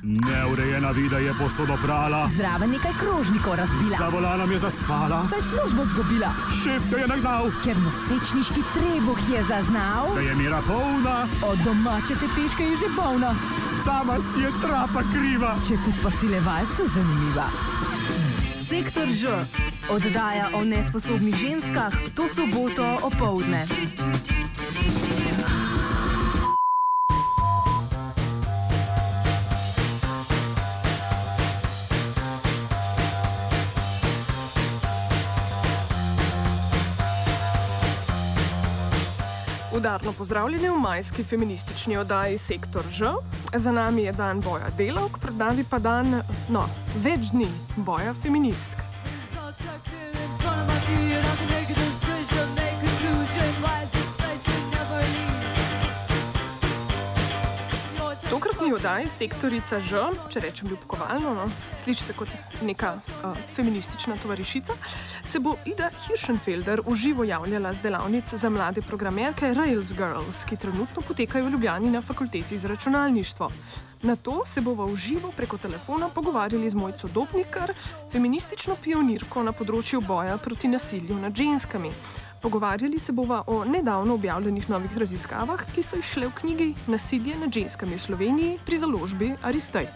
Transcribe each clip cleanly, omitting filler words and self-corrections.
Neurejena vida je posodo prala. Zraven nekaj krožnikov razbila. Za volanom je zaspala. Saj službo zgubila. Šef ga je nagnal. Ker nosečniški trebuh je zaznal. Da je mera polna. Od domače tepeške je že bolna. Sama si je trapa kriva. Če tudi posilevalcu zanimiva. Sektor Ž. Oddaja o nesposobnih ženskah to soboto opoldne. Udarno pozdravljeni v majski feministični oddaji Sektor Ž. Za nami je dan boja delavk, pred nami pa dan, več dni boja feministk. Tokratni oddaji sektorica Ž, če rečem ljubkovalno, sliši se kot neka feministična tovarišica, se bo Ida Hirschenfelder v živo javljala z delavnic za mlade programerke Rails Girls, ki trenutno potekajo v Ljubljani na fakulteti za računalništvo. Na to se bova v živo preko telefona pogovarjali z Mojco Dobnikar, feministično pionirko na področju boja proti nasilju nad ženskami. Pogovarjali se bova o nedavno objavljenih novih raziskavah, ki so izšle v knjigi Nasilje nad ženskami v Sloveniji pri založbi Aristej.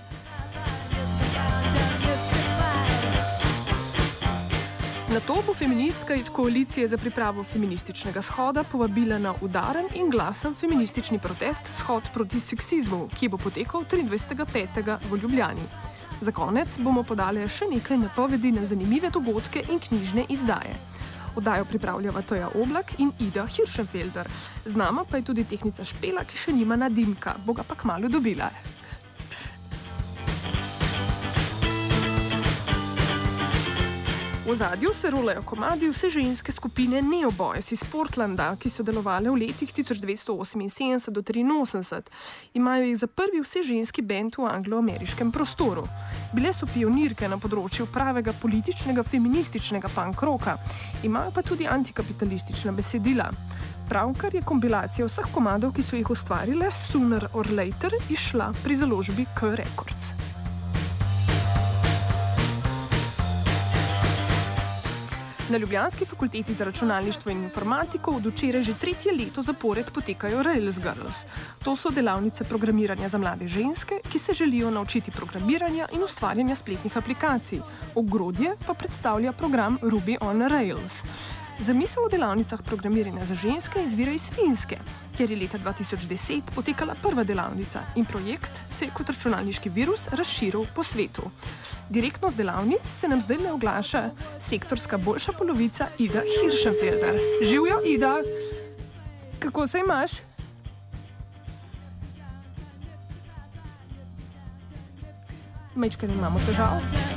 Nato bo feministka iz Koalicije za pripravo feminističnega shoda povabila na udaren in glasen feministični protest Shod proti seksizmu, ki bo potekal 23.5. v Ljubljani. Za konec bomo podali še nekaj napovedi na zanimive dogodke in knjižne izdaje. Oddajo pripravljava Toja Oblak in Ida Hirschenfelder. Z nama pa je tudi tehnica Špela, ki še nima nadimka, bo ga pa kmalu dobila. V ozadju se rolajo komadi vseženske skupine Neoboys iz Portlanda, ki so delovale v letih 1978 do 1983. Imajo jih za prvi vseženski bend v anglo-ameriškem prostoru. Bile so pionirke na področju pravega političnega feminističnega punk rocka. Imajo pa tudi antikapitalistična besedila. Pravkar je kompilacija vseh komadov, ki so jih ustvarile, Sooner or Later, izšla pri založbi K Records. Na Ljubljanski fakulteti za računalništvo in informatiko od včeraj že 3. leto zapored potekajo Rails Girls. To so delavnice programiranja za mlade ženske, ki se želijo naučiti programiranja in ustvarjanja spletnih aplikacij. Ogrodje pa predstavlja program Ruby on Rails. Zamisel o delavnicah programiranja za ženske izvira iz Finske, kjer je leta 2010 potekala prva delavnica in projekt se je kot računalniški virus razširil po svetu. Direktno z delavnic se nam zdaj ne oglaša sektorska boljša polovica Ida Hirschenfelder. Živjo, Ida! Kako se imaš? Majčkaj imamo težav.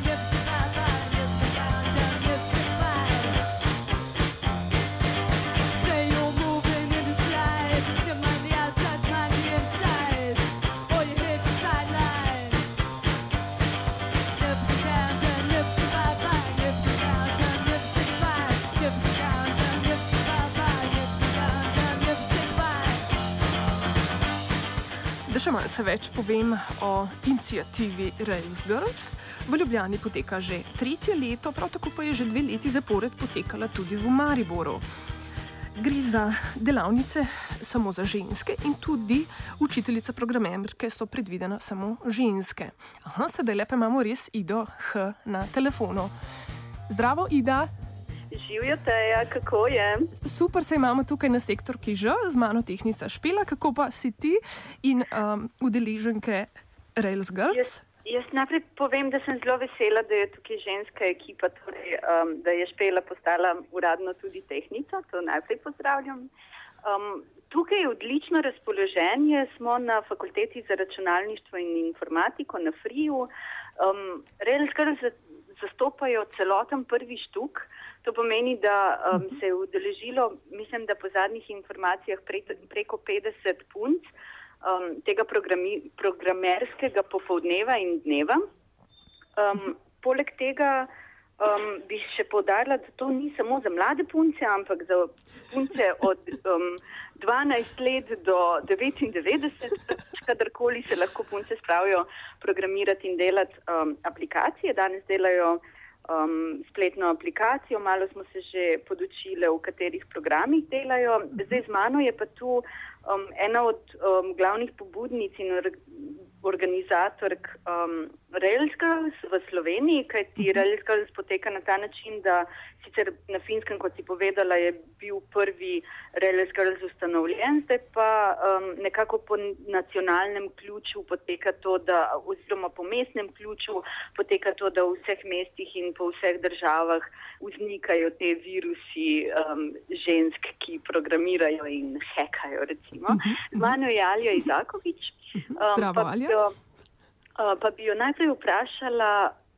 Da še malce več povem o iniciativi Rails Girls. V Ljubljani poteka že 3. leto, prav tako pa je že 2 leti zapored potekala tudi v Mariboru. Gre za delavnice samo za ženske in tudi učiteljica programerke so predvidena samo ženske. Sedaj lepa imamo res Ido H na telefonu. Zdravo, Ida! Živjo, Teja, kako je? Super, se imamo tukaj na sektorki Ž, z mano tehnica Špela, kako pa si ti in udeleženke Rails Girls? Jaz najprej povem, da sem zelo vesela, da je tukaj ženska ekipa, torej, da je Špela postala uradno tudi tehnica, to najprej pozdravljam. Tukaj je odlično razpoloženje, smo na fakulteti za računalništvo in informatiko na FRIU. Rails Girls zastopajo celoten prvi štuk. To pomeni, da se je udeležilo, mislim, da po zadnjih informacijah preko 50 punc tega programerskega popoldneva in dneva. Poleg tega bi še poudarila, da to ni samo za mlade punce, ampak za punce od 12 let do 99, kadarkoli se lahko punce spravijo programirati in delati aplikacije. Danes delajo spletno aplikacijo, malo smo se že podučili, v katerih programih delajo. Zdaj z mano je pa tu ena od glavnih pobudnic in organizatork Rails Girls v Sloveniji, kajti Rails Girls poteka na ta način, da sicer na Finskem, kot si povedala, je bil prvi Rails Girls ustanovljen, zdaj pa nekako po nacionalnem ključu poteka to, oziroma po mestnem ključu poteka to, da v vseh mestih in po vseh državah vznikajo te virusi žensk, ki programirajo in hekajo, recimo. Z mano je Alja Izakovič. Pa bi jo najprej vprašala,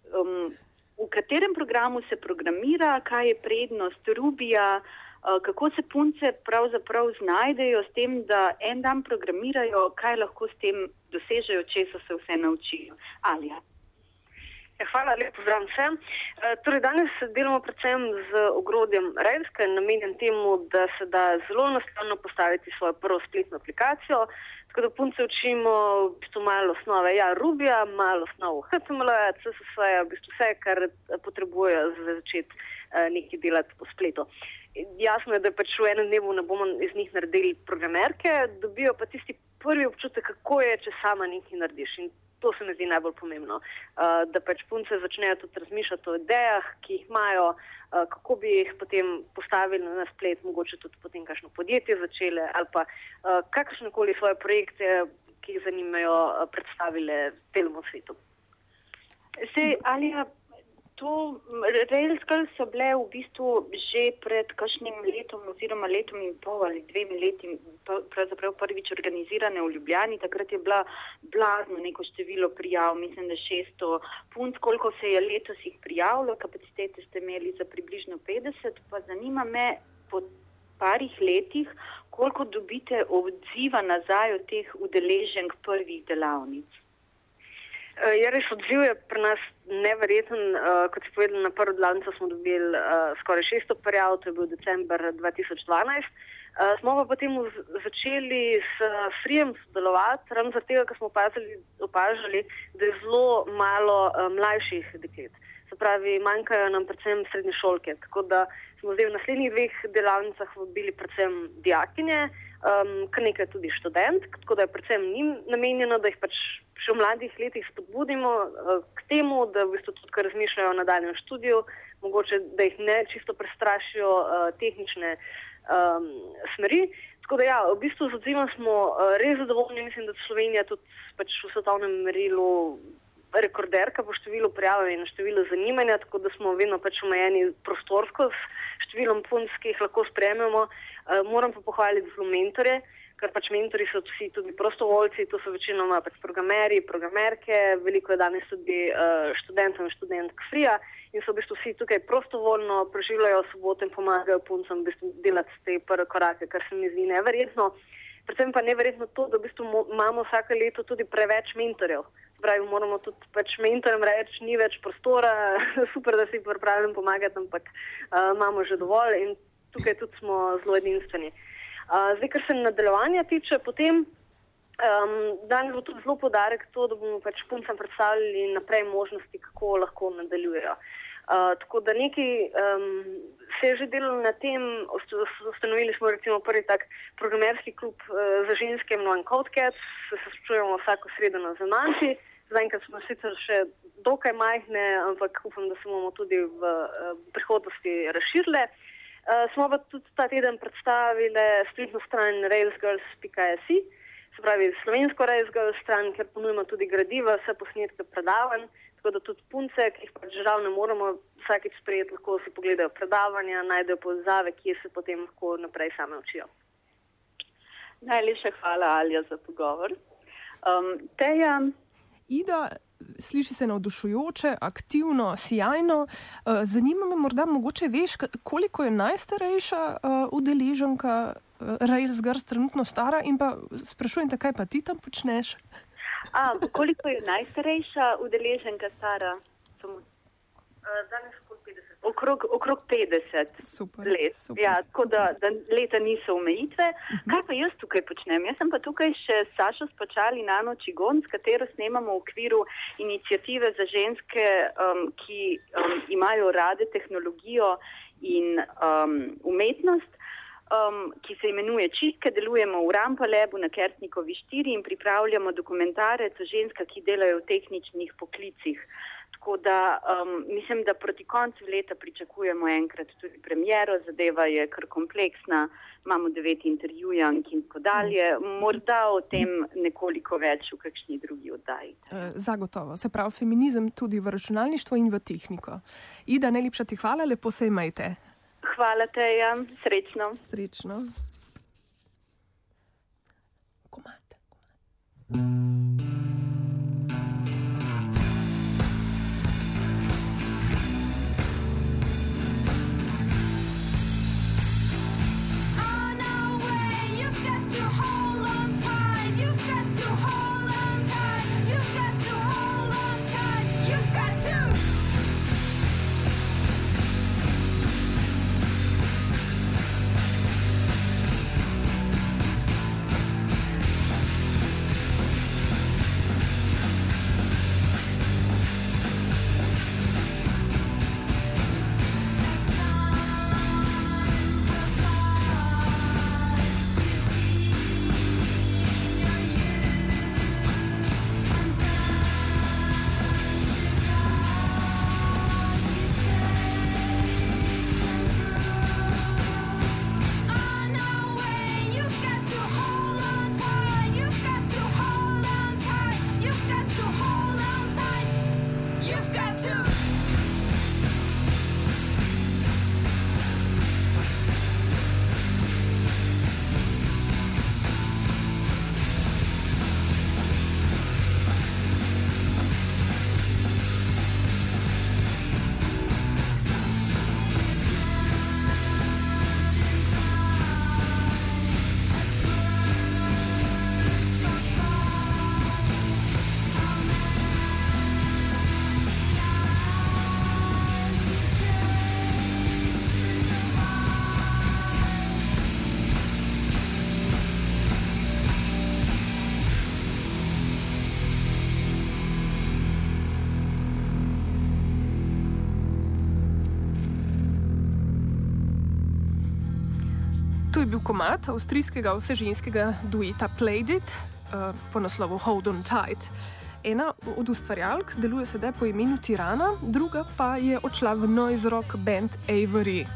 v katerem programu se programira, kaj je prednost Rubija, kako se punce pravzaprav znajdejo s tem, da en dan programirajo, kaj lahko s tem dosežejo, česa se vse naučijo. Alja. Hvala, lep pozdrav vsem. Torej, danes delamo predvsem z ogrodjem Rails, ki je namenjen temu, da se da zelo enostavno postaviti svojo prvo spletno aplikacijo. Tako da punce učimo v bistvu malo osnove Rubija, malo osnov HTML-ja, CSS-ja, v bistvu vse, kar potrebujejo za začeti nekaj delati po spletu. Jasno je, da pač v enem dnevu ne bomo iz njih naredili programerke, dobijo pa tisti prvi občutek, kako je, če sama nekaj narediš. In to se mi zdi najbolj pomembno, da pač punce začnejo tudi razmišljati o idejah, ki jih imajo, kako bi jih potem postavili na splet, mogoče tudi potem kakšno podjetje začele ali pa kakršnekoli svoje projekte, ki jih zanimajo, predstavile celemu svetu. Alja, Rails Girls so bile v bistvu že pred kakšnim letom oziroma letom in pol ali 2 leti pravzaprav prvič organizirane v Ljubljani. Takrat je bila blazno neko število prijav, mislim, da 600 punc, koliko se je letos jih prijavilo, kapacitete ste imeli za približno 50, pa zanima me po parih letih, koliko dobite odziva nazaj od teh udeleženk prvih delavnic. Res odziv je pri nas neverjeten. Kot si povedala, na prvo delavnico smo dobili skoraj 600 prijav, to je bil december 2012. Smo pa potem začeli s Freejem sodelovati, ravno zaradi tega, ker smo opažali, da je zelo malo mlajših deklet. Se pravi, manjkajo nam predvsem srednješolke, tako da smo zdaj v naslednjih 2 delavnicah vabili predvsem dijakinje, kar nekaj tudi študentk, tako da je predvsem njim namenjeno, da jih pač še v mladih letih spodbudimo k temu, da v bistvu tudi razmišljajo o nadaljnjem študiju, mogoče da jih ne čisto prestrašijo tehnične smeri. Tako da v bistvu z odzivom smo res zadovoljni, mislim, da Slovenija tudi pač v svetovnem merilu rekorderka po številu prijav in številu zanimanja, tako da smo vedno pač omejeni prostorsko s številom punc, ki jih lahko sprejmemo. Moram pa pohvaliti zelo mentorje, ker pač mentori so vsi tudi prostovoljci, to so večinoma pač programeri, programerke, veliko je danes tudi študentov in študentk Freeja in so v bistvu vsi tukaj prostovoljno preživljajo soboto in pomagajo puncem v bistvu delati te prve korake, kar se mi zdi neverjetno. Predvsem pa neverjetno to, da v bistvu imamo vsake leto tudi preveč mentorjev. Pravi, moramo tudi pač mentorjem reči, ni več prostora, super, da si pripravljam pomagati, ampak imamo že dovolj in tukaj tudi smo zelo edinstveni. Zdaj, kar se nadaljevanja tiče, potem danes bo tudi zelo poudarek to, da bomo pač puncem predstavljali naprej možnosti, kako lahko nadaljujejo. Tako da nekaj se je že delalo na tem, ustanovili smo recimo prvi tak programerski klub za ženske, imenovan CodeCats, se srečujemo vsako sredo na Zananti. Zaenkrat smo sicer še dokaj majhne, ampak upam, da se bomo tudi v prihodnosti razširile. Smo pa tudi ta teden predstavili spletno stran railsgirls.si, se pravi slovensko Rails Girls stran, ker ponujemo tudi gradiva, vse posnetke predavanj, tako da tudi punce, ki jih pač žal ne moremo vsakič sprejeti, lahko si pogledajo predavanja, najdejo povezave, kje se potem lahko naprej same učijo. Najlepša hvala, Alja, za pogovor. Teja. Ida, sliši se navdušujoče, aktivno, sijajno. Zanima me, morda mogoče veš, koliko je najstarejša udeleženka Rails Girls trenutno stara in pa sprašujem te, kaj pa ti tam počneš? Koliko je najstarejša udeleženka stara? Danes kot Okrog 50 Super, let. super. Ja, tako da leta niso omejitve. Kaj pa jaz tukaj počnem? Jaz sem pa tukaj še s Sašo Spačal in Ano Čigon, s katero snemamo v okviru iniciative za ženske, ki imajo rade tehnologijo in umetnost, ki se imenuje Čistke. Delujemo v Rampalebu na Kersnikovi 4 in pripravljamo dokumentarec o ženskah, ki delajo v tehničnih poklicih. Tako da mislim, da proti koncu leta pričakujemo enkrat tudi premiero, zadeva je kar kompleksna, imamo 9 intervjujank in tako dalje. Morda o tem nekoliko več v kakšni drugi oddaji. Zagotovo, se pravi feminizem tudi v računalništvo in v tehniko. Ida, najlepša ti hvala, lepo se imejte. Hvala Teja, srečno. Srečno. Komad. To je bil komad avstrijskega vseženskega dueta Played It po naslovu Hold On Tight. Ena od ustvarjalk deluje sedaj po imenu Tirana, druga pa je odšla v noise rock band Avery.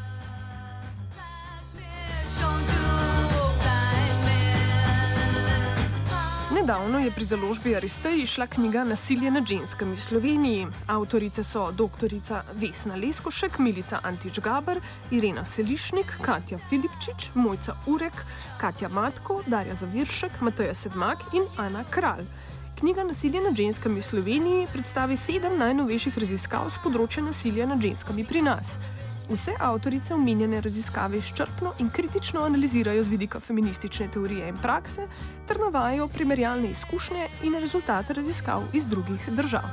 Nedavno je pri založbi Aristej izšla knjiga Nasilje nad ženskami v Sloveniji. Avtorice so doktorica Vesna Leskošek, Milica Antič-Gaber, Irena Selišnik, Katja Filipčič, Mojca Urek, Katja Matko, Darja Zaviršek, Mateja Sedmak in Ana Kralj. Knjiga Nasilje nad ženskami v Sloveniji predstavi 7 najnovejših raziskav z področja nasilja nad ženskami pri nas. Vse avtorice omenjene raziskave izčrpno in kritično analizirajo z vidika feministične teorije in prakse ter navajajo primerjalne izkušnje in rezultate raziskav iz drugih držav.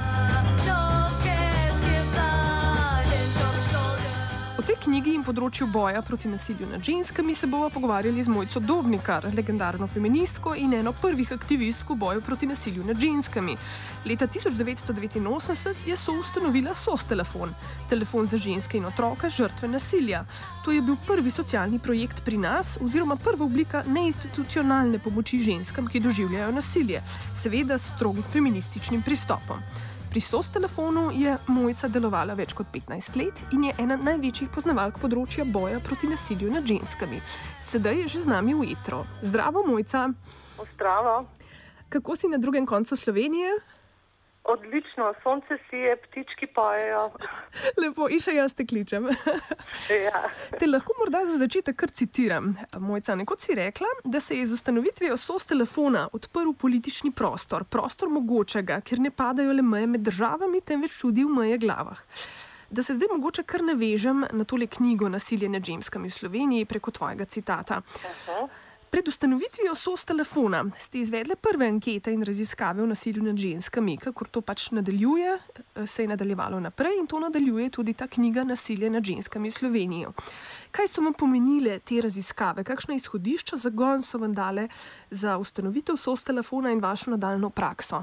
O tej knjigi in področju boja proti nasilju nad ženskami se bova pogovarjali z Mojco Dobnikar, legendarno feministko in eno prvih aktivistk v boju proti nasilju nad ženskami. Leta 1989 je soustanovila SOS telefon, telefon za ženske in otroke žrtve nasilja. To je bil prvi socialni projekt pri nas oziroma prva oblika neinstitucionalne pomoči ženskam, ki doživljajo nasilje, seveda s strogim feminističnim pristopom. Pri SOS telefonu je Mojca delovala več kot 15 let in je ena največjih poznavalk področja boja proti nasilju nad ženskami. Sedaj je že z nami v etru. Zdravo, Mojca. Zdravo. Kako si na drugem koncu Slovenije? Odlično, sonce sije, ptički pojejo. Lepo, in še jaz te kličem. Ja. Te lahko morda za začetek kar citiram. Mojca, nekoč si rekla, da se je z ustanovitvijo SOS telefona odprl politični prostor mogočega, kjer ne padajo le meje med državami, temveč tudi v meje glavah. Da se zdaj mogoče kar navežem na tole knjigo Nasilje nad ženskami v Sloveniji preko tvojega citata. Pred ustanovitvijo SOS telefona ste izvedli prve ankete in raziskave o nasilju nad ženskami, kakor to pač nadaljuje, se je nadaljevalo naprej in to nadaljuje tudi ta knjiga Nasilje nad ženskami v Sloveniji. Kaj so vam pomenile te raziskave? Kakšna izhodišča, zagon so vam dale za ustanovitev SOS telefona in vašo nadaljno prakso?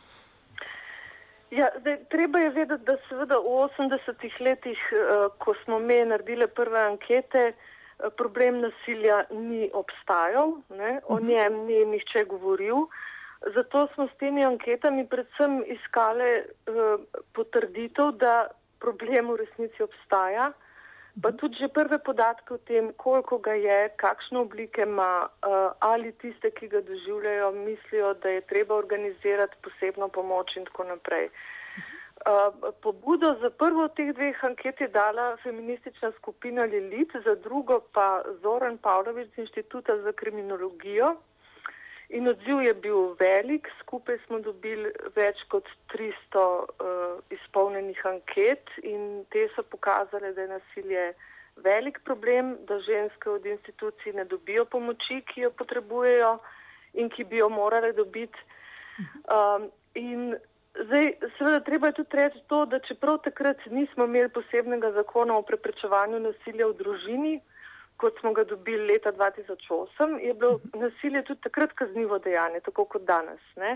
Ja, treba je vedeti, da seveda v 80-ih letih, ko smo mi naredili prve ankete, problem nasilja ni obstajal, ne? O njem ni nihče govoril. Zato smo s temi anketami predvsem iskali potrditev, da problem v resnici obstaja, pa tudi že prve podatke o tem, koliko ga je, kakšne oblike ima, ali tiste, ki ga doživljajo, mislijo, da je treba organizirati posebno pomoč in tako naprej. Pobudo za prvo od teh dveh anket je dala feministična skupina Lelit, za drugo pa Zoran Pavlović z Inštituta za kriminologijo. In odziv je bil velik, skupaj smo dobili več kot 300 izpolnjenih anket in te so pokazale, da je nasilje velik problem, da ženske od institucij ne dobijo pomoči, ki jo potrebujejo in ki bi jo morale dobiti. In zdaj, seveda, treba je tudi reči to, da čeprav takrat nismo imeli posebnega zakona o preprečevanju nasilja v družini, kot smo ga dobili leta 2008, je bilo nasilje tudi takrat kaznivo dejanje, tako kot danes. Ne?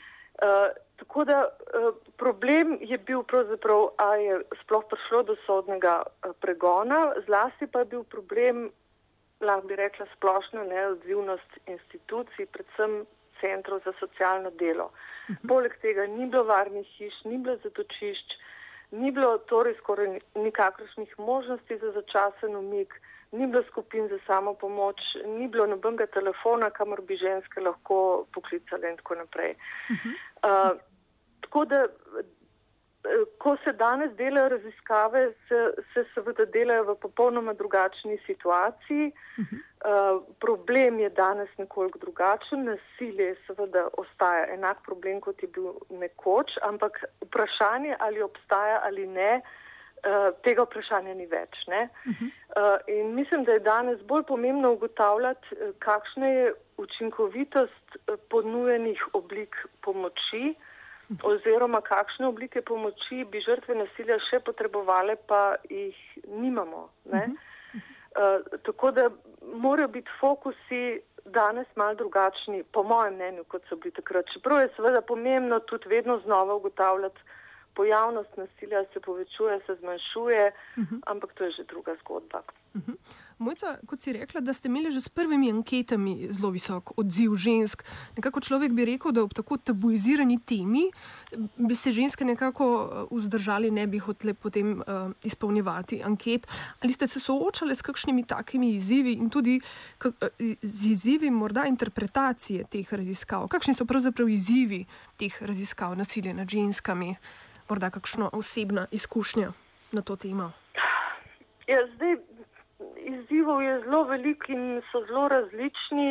Tako da problem je bil pravzaprav, a je sploh prišlo do sodnega pregona, zlasti pa je bil problem, lahko bi rekla, splošna neodzivnost institucij, predvsem centrov za socialno delo. Poleg tega ni bilo varnih hiš, ni bilo zatočišč, ni bilo torej skoraj nikakršnih možnosti za začasen umik, ni bilo skupin za samopomoč, ni bilo nobenega telefona, kamor bi ženske lahko poklicale in tako naprej. Tako da, ko se danes delajo raziskave, se seveda delajo v popolnoma drugačni situaciji. Problem je danes nekoliko drugačen, nasilje seveda ostaja enak problem, kot je bil nekoč, ampak vprašanje, ali obstaja ali ne, tega vprašanja ni več. Ne? In mislim, da je danes bolj pomembno ugotavljati, kakšna je učinkovitost ponujenih oblik pomoči oziroma kakšne oblike pomoči bi žrtve nasilja še potrebovale, pa jih nimamo. Ne? Tako da morajo biti fokusi danes malo drugačni, po mojem mnenju, kot so bili takrat. Čeprav je seveda pomembno tudi vedno znova ugotavljati, pojavnost nasilja se povečuje, se zmanjšuje, ampak to je že druga zgodba. Mojca, kot si rekla, da ste imeli že s prvimi anketami zelo visok odziv žensk. Nekako človek bi rekel, da ob tako tabuizirani temi bi se ženske nekako vzdržali, ne bi hotele potem izpolnjevati anket. Ali ste se soočali s kakšnimi takimi izzivi in tudi z izzivi morda interpretacije teh raziskav? Kakšni so pravzaprav izzivi teh raziskav nasilja nad ženskami? Morda kakšna osebna izkušnja na to temo? Ja, zdaj, izzivov je zelo veliko in so zelo različni.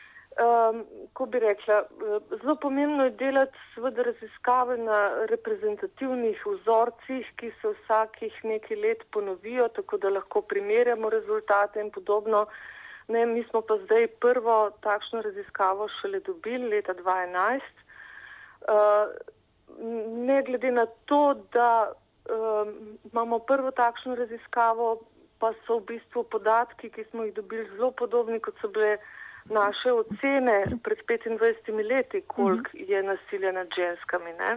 Ko bi rekla, zelo pomembno je delati seveda raziskave na reprezentativnih vzorcih, ki se vsakih nekaj let ponovijo, tako da lahko primerjamo rezultate in podobno. Ne, mi smo pa zdaj prvo takšno raziskavo šele dobili leta 2011. Ne glede na to, da imamo prvo takšno raziskavo, pa so v bistvu podatki, ki smo jih dobili, zelo podobni, kot so bile naše ocene pred 25 leti, koliko je nasilja nad ženskami. Ne?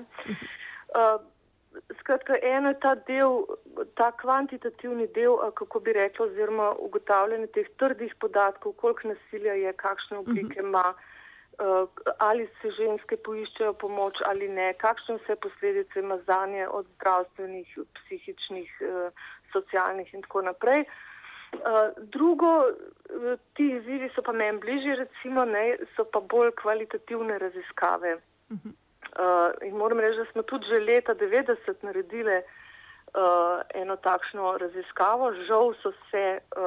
Skratka, eno je ta del, ta kvantitativni del, kako bi rekla, oziroma ugotavljanje teh trdih podatkov, koliko nasilja je, kakšne oblike ima, ali se ženske poiščejo pomoč ali ne, kakšne vse posledice ima zanje od zdravstvenih, psihičnih, socialnih in tako naprej. Drugo, ti izzivi so pa meni bližji, recimo, ne, so pa bolj kvalitativne raziskave. In moram reči, da smo tudi že leta 90 naredili eno takšno raziskavo. Žal so se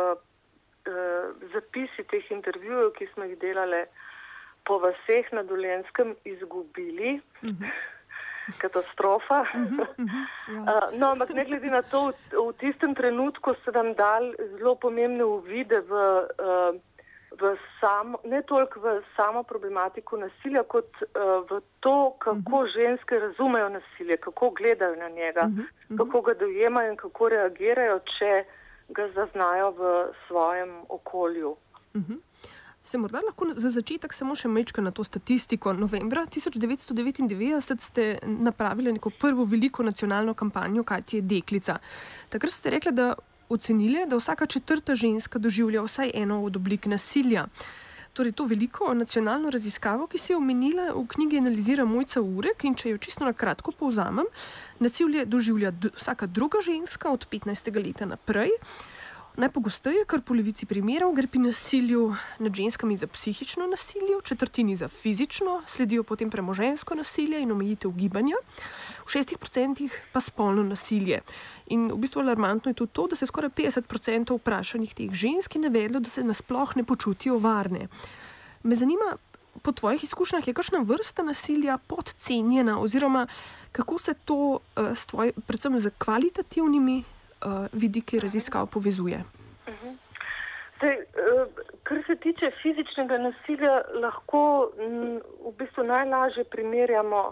zapisi teh intervjujev, ki smo jih delali po vaseh na Dolenjskem, izgubili. Katastrofa. No, ampak ne glede na to, v tistem trenutku so nam dali zelo pomembne uvide v ne toliko v samo problematiko nasilja, kot v to, kako ženske razumejo nasilje, kako gledajo na njega, kako ga dojemajo in kako reagirajo, če ga zaznajo v svojem okolju. Se morda lahko za začetek samo še mečka na to statistiko. Novembra 1999 ste napravili neko prvo veliko nacionalno kampanjo Kaj ti je deklica. Takrat ste rekli, da ocenili, da vsaka 4. ženska doživlja vsaj eno od oblik nasilja. Torej, to veliko nacionalno raziskavo, ki se je omenila, v knjigi analizira Mojca Urek in če jo čisto na kratko povzamem, nasilje doživlja vsaka druga ženska od 15. leta naprej. Najpogosteje, kar polovici primerov, gre pri nasilju nad ženskami za psihično nasilje, v četrtini za fizično, sledijo potem premoženjsko nasilje in omejitev gibanja, v 6% pa spolno nasilje. In v bistvu alarmantno je tudi to, da se skoraj 50% vprašanih teh žensk je navedlo, da se nasploh ne počutijo varne. Me zanima, po tvojih izkušnjah je kakšna vrsta nasilja podcenjena oziroma kako se to predvsem z kvalitativnimi vidiki raziskav povezuje? Zdaj, kar se tiče fizičnega nasilja, lahko v bistvu najlažje primerjamo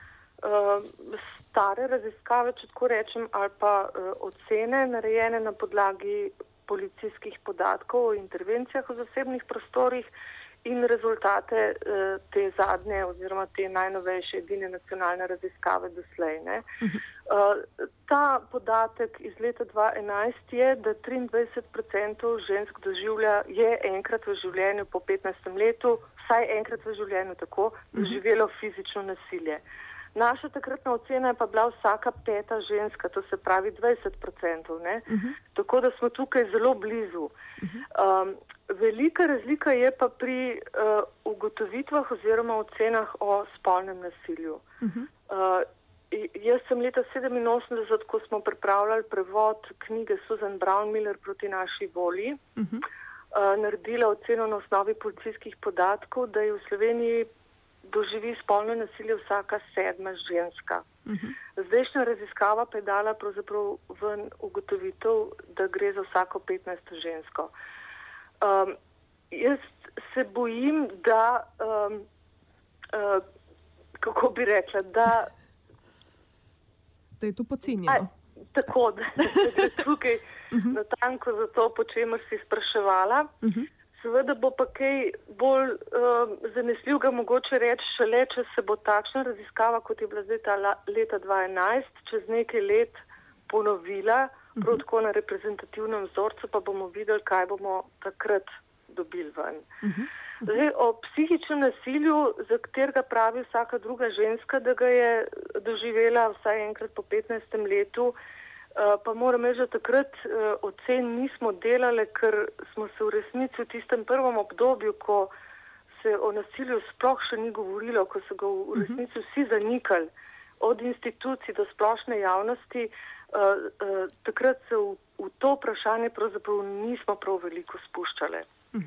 stare raziskave, če tako rečem, ali pa ocene narejene na podlagi policijskih podatkov o intervencijah v zasebnih prostorih in rezultate te zadnje oziroma te najnovejše edine nacionalne raziskave doslej. Ta podatek iz leta 2011 je, da 23% žensk je enkrat v življenju po 15. letu, vsaj enkrat v življenju tako, doživelo fizično nasilje. Naša takratna ocena je pa bila vsaka 5. ženska, to se pravi 20%. Tako da smo tukaj zelo blizu. Velika razlika je pa pri ugotovitvah oziroma ocenah o spolnem nasilju. Jaz sem leta 1987, ko smo pripravljali prevod knjige Susan Brown-Miller Proti naši volji, naredila oceno na osnovi policijskih podatkov, da je v Sloveniji doživi spolno nasilje vsaka 7. ženska. Zdajšnja raziskava pa je dala pravzaprav ven ugotovitev, da gre za vsako 15. žensko. Jaz se bojim, da kako bi rekla, da je to podcenjeno. Tako, da gre tukaj natanko za to, po čemer si spraševala. Seveda bo pa kaj bolj zanesljivega mogoče reči šele, če se bo takšna raziskava, kot je bila zdaj ta leta 2011, čez nekaj let ponovila, prav tako na reprezentativnem vzorcu, pa bomo videli, kaj bomo takrat dobili ven. Zdaj, o psihičnem nasilju, za katerega pravi vsaka druga ženska, da ga je doživela vsaj enkrat po 15. letu, pa moram reči, da takrat ocen nismo delali, ker smo se v resnici v tistem prvem obdobju, ko se o nasilju sploh še ni govorilo, ko so ga v resnici vsi zanikali, od institucij do splošne javnosti, takrat se v to vprašanje pravzaprav nismo prav veliko spuščali.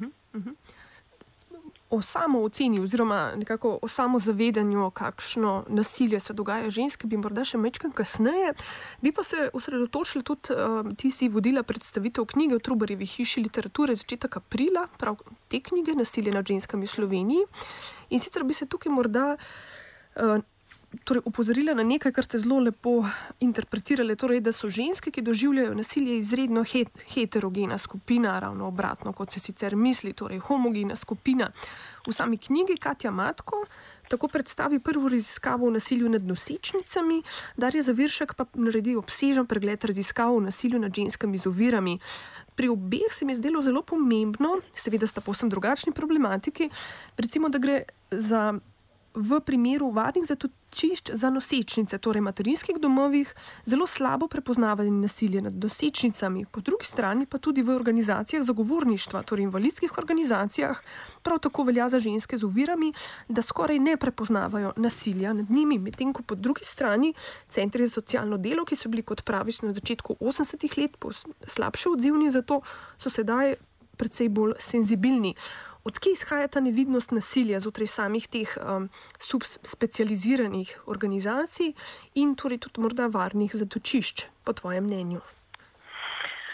O samooceni oziroma nekako o samozavedanju, kakšno nasilje se dogaja ženske, bi morda še mečkam kasneje. Bi pa se osredotočili tudi, ti si vodila predstavitev knjige v Trubarjevi hiši literature začetek aprila, prav te knjige Nasilje nad ženskami v Sloveniji. In sicer bi se tukaj morda opozorila na nekaj, kar ste zelo lepo interpretirali, torej, da so ženske, ki doživljajo nasilje, izredno heterogena skupina, ravno obratno, kot se sicer misli, torej homogena skupina. V sami knjigi Katja Matko tako predstavi prvo raziskavo o nasilju nad nosečnicami, Darja Zaviršek pa naredi obsežen pregled raziskav o nasilju nad ženskami z ovirami. Pri obeh se mi je zdelo zelo pomembno, seveda sta povsem drugačni problematiki, recimo, da gre za v primeru varnih zatočišč za nosečnice, torej materinskih domovih, zelo slabo prepoznavanje nasilja nad nosečnicami, po drugi strani pa tudi v organizacijah zagovorništva, torej invalidskih organizacijah, prav tako velja za ženske z ovirami, da skoraj ne prepoznavajo nasilja nad njimi, medtem ko po drugi strani centri za socialno delo, ki so bili, kot praviš, na začetku 80. let slabše odzivni, zato so sedaj precej bolj senzibilni. Odkje izhaja ta nevidnost nasilja znotraj samih teh subspecializiranih organizacij in torej tudi morda varnih zatočišč, po tvojem mnenju?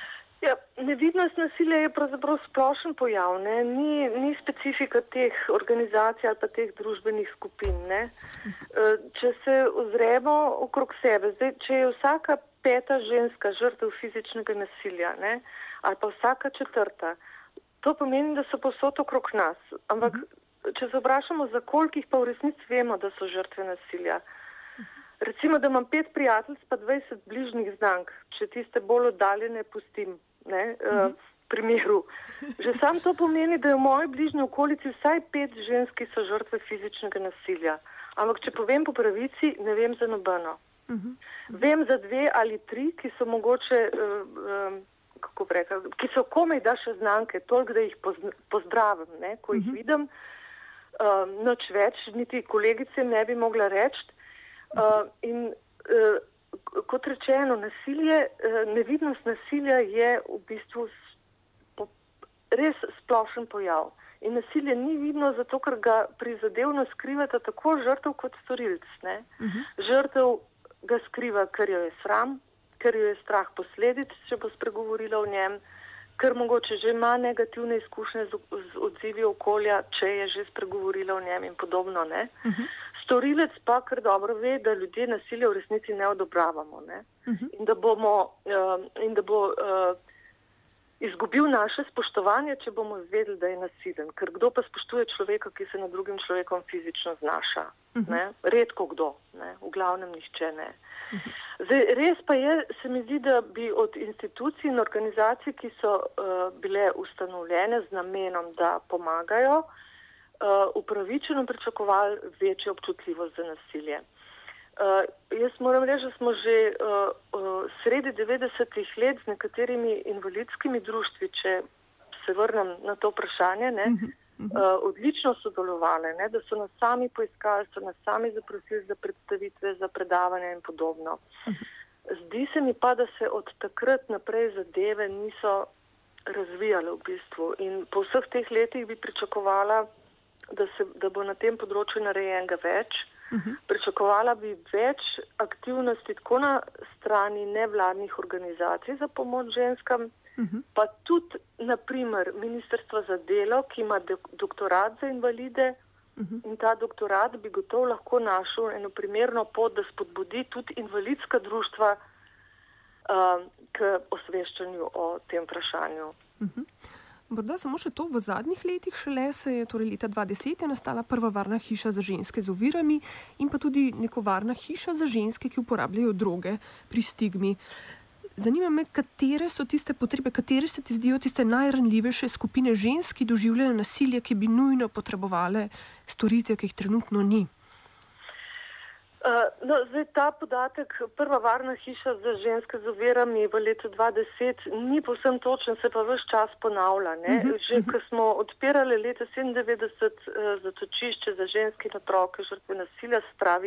Ja, nevidnost nasilja je pravzaprav splošen pojav, ne? Ni specifika teh organizacij ali pa teh družbenih skupin. Ne? Če se ozremo okrog sebe, zdaj, če je vsaka 5. ženska žrtev fizičnega nasilja, ne? Ali pa vsaka 4., to pomeni, da so povsod okrog nas. Ampak, če se vprašamo, za kolikih pa v resnici vemo, da so žrtve nasilja. Recimo, da imam 5 prijateljic pa 20 bližnjih znank, če tiste bolj oddaljene pustim, ne, v primeru. Že sam to pomeni, da je v moji bližnji okolici vsaj 5 žensk, ki so žrtve fizičnega nasilja. Ampak, če povem po pravici, ne vem za nobeno. Vem za 2 ali 3, ki so mogoče, kako bi rekla, ki so komaj da še znanke, toliko, da jih pozdravim, ne, ko jih vidim. Nič več, niti kolegice ne bi mogla reči. Kot rečeno, nasilje, nevidnost nasilja je v bistvu res splošen pojav. In nasilje ni vidno zato, ker ga prizadevno skrivata tako žrtev kot storilc. Ne? Žrtev ga skriva, ker jo je sram, ker jo je strah posledic, če bo spregovorila o njem, ker mogoče že ima negativne izkušnje z odzivi okolja, če je že spregovorila o njem in podobno. Ne? Storilec pa kar dobro ve, da ljudje nasilje v resnici ne odobravamo. Ne? In da bo izgubil naše spoštovanje, če bomo izvedeli, da je nasilen. Ker kdo pa spoštuje človeka, ki se nad drugim človekom fizično znaša? Ne? Redko kdo, ne? V glavnem nihče ne. Zdaj, res pa je, se mi zdi, da bi od institucij in organizacij, ki so bile ustanovljene z namenom, da pomagajo, upravičeno pričakovali večjo občutljivost za nasilje. Jaz moram reči, da smo že sredi 90-ih let z nekaterimi invalidskimi društvi, če se vrnem na to vprašanje, ne, odlično sodelovali, ne, da so nas sami poiskali, so nas sami zaprosili za predstavitve, za predavanja in podobno. Zdi se mi pa, da se od takrat naprej zadeve niso razvijale v bistvu in po vseh teh letih bi pričakovala, da bo na tem področju narejenega več. Pričakovala bi več aktivnosti tako na strani nevladnih organizacij za pomoč ženskam, pa tudi, naprimer, Ministrstvo za delo, ki ima doktorat za invalide in ta doktorat bi gotovo lahko našel eno primerno pot, da spodbudi tudi invalidska društva k osveščanju o tem vprašanju. Morda samo še to, v zadnjih letih šele se je, torej leta 2010 je nastala prva varna hiša za ženske z ovirami in pa tudi neko varna hiša za ženske, ki uporabljajo droge pri stigmi. Zanima me, katere so tiste potrebe, katere se ti zdijo tiste najranljivejše skupine žensk, ki doživljajo nasilje, ki bi nujno potrebovale storitve, ki jih trenutno ni? Zdaj ta podatek, prva varna hiša za ženske z ovirami v letu 2010 ni povsem točen, se pa ves čas ponavlja. Ne? Že ko smo odpirali leta 1997 zatočišče za ženske in otroke žrtve nasilja, spravi